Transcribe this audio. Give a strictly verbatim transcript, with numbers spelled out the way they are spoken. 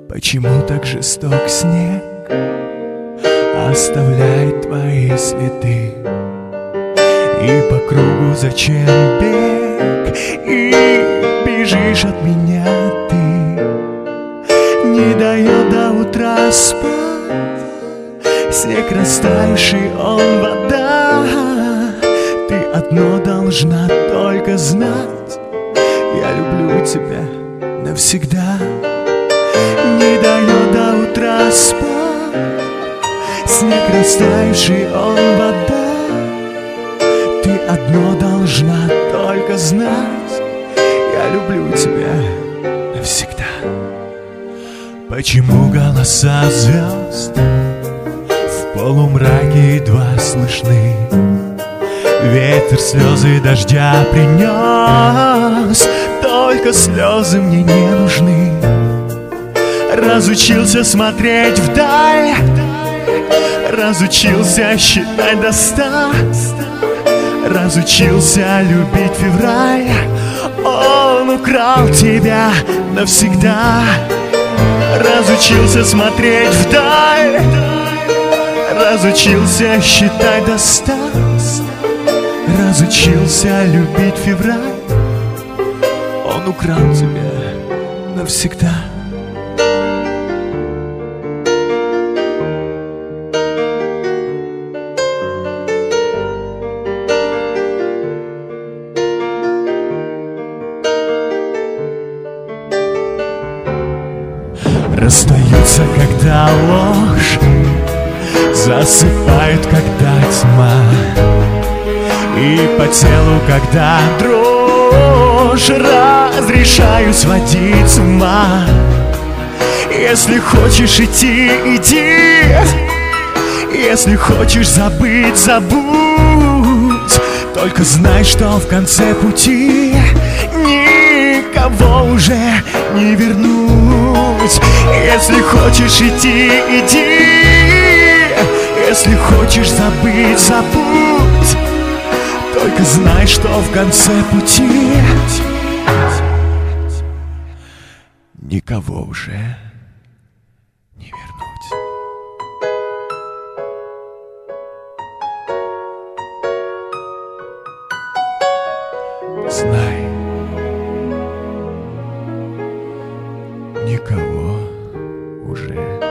Почему так жесток снег оставляет твои следы? И по кругу зачем бег? И бежишь от меня ты. Не дает до утра спать снег растаявший, он вода. Ты одно должна только знать: я люблю тебя навсегда. Не дает до утра спать снег растаявший, он вода. Ты одно должна только знать: я люблю тебя навсегда. Почему голоса звезд в полумраке едва слышны? Ветер слезы дождя принес, только слезы мне не нужны. Разучился смотреть вдаль, разучился считать до ста, разучился любить февраль. Он украл тебя навсегда. Разучился смотреть вдаль, разучился считать до ста, разучился любить февраль. Он украл тебя навсегда. Расстаются, когда ложь засыпают, когда тьма, и по телу, когда дрожь, разрешаю сводить с ума. Если хочешь идти, иди. Если хочешь забыть, забудь. Только знай, что в конце пути никого уже не вернуть. Если хочешь идти, иди. Если хочешь забыть, забудь. Только знай, что в конце пути никого уже не вернуть. Знай, никого уже